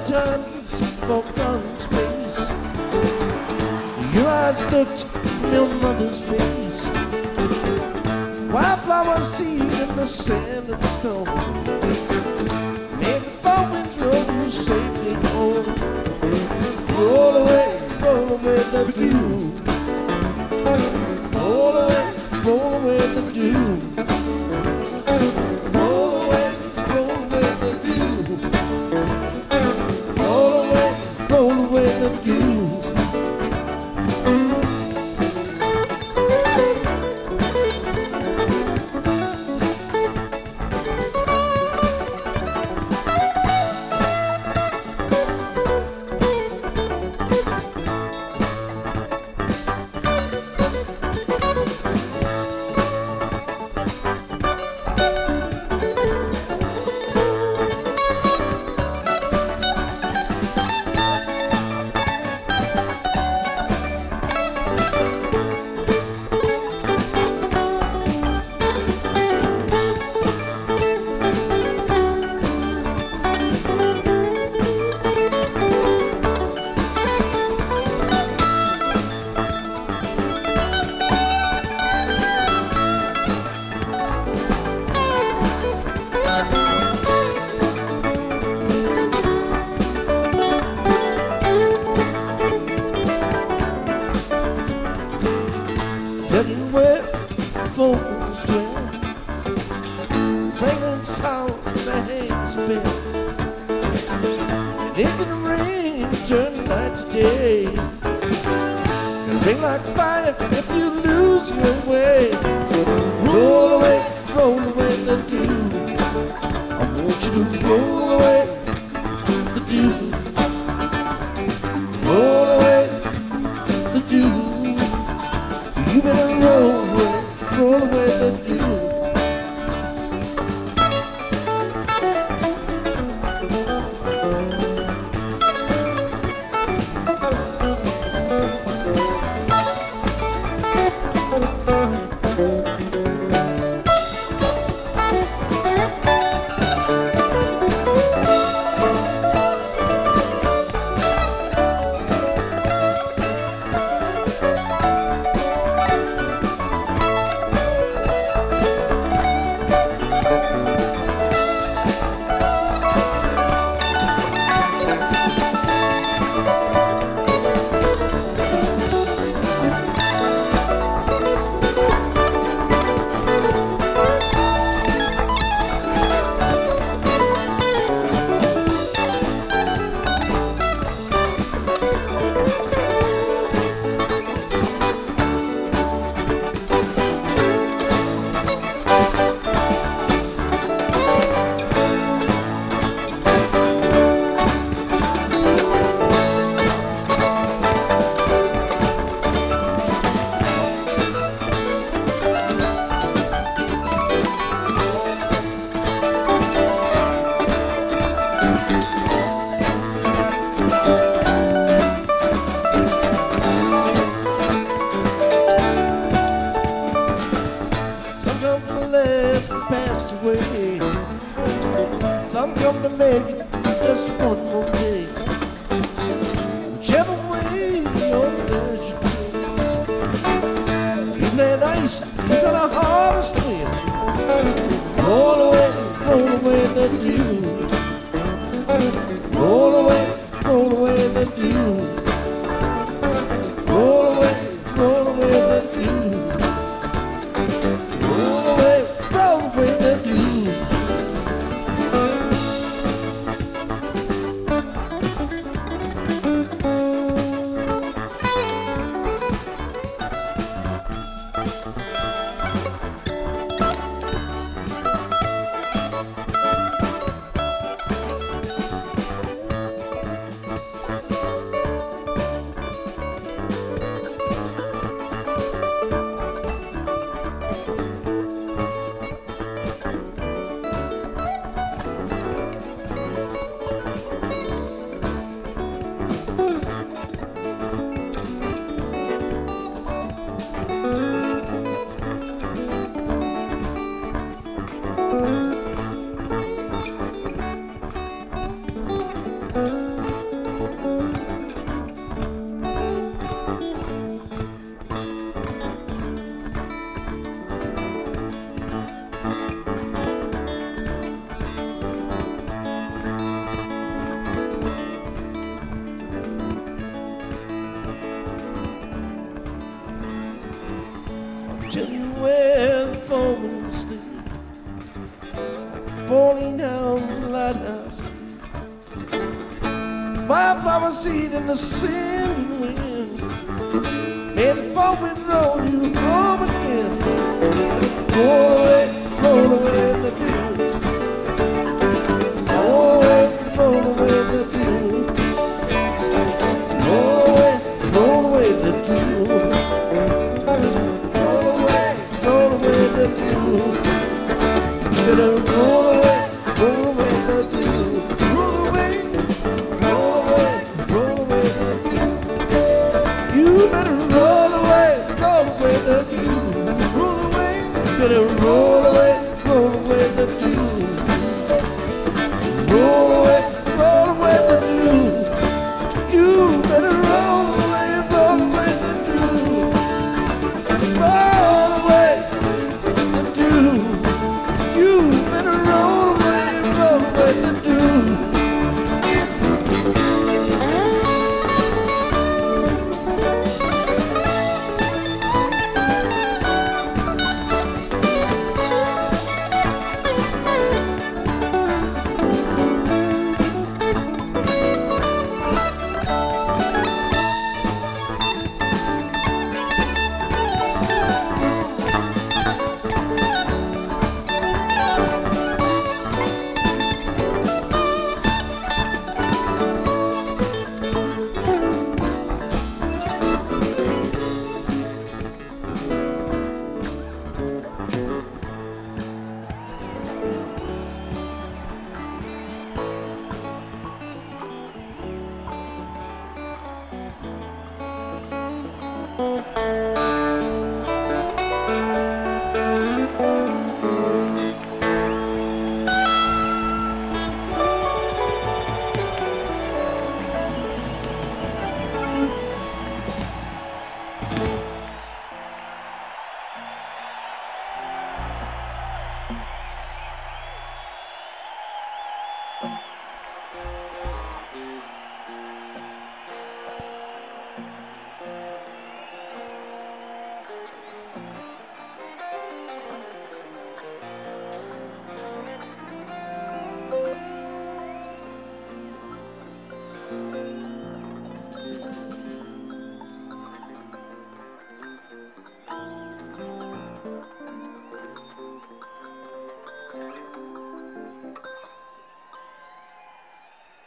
times for blank space. Your eyes looked from your mother's face. Wildflower seed in the sand and the stone. Make the fall winds roll safely home. Roll away the dew. Roll away the dew. Roll away the dew. Roll away the dew. Tell you where folks dwell. Fragrance town that hangs a bell. And it can rain, turn night to day. And ring like fire if you lose your way. Roll away the dew. I want you to roll away the dew. Roll away the dew. You better roll away the dew. Passed away. Some come to make it just one more day. Whichever way your pleasure takes. You play nice, you got a harvest win. Roll away the dew. Roll away the dew. Roll away the dew. Roll away the dew. tell you where the foreman sleep, 14 Downs Lighthouse, my flower seed in the singing wind, and the foreman roll you home again. Roll away the dew. Roll away the dew. Roll away the dew. Roll away the dew. Better roll away the dew. Roll away the dew. You better roll away the dew. Roll away, better roll.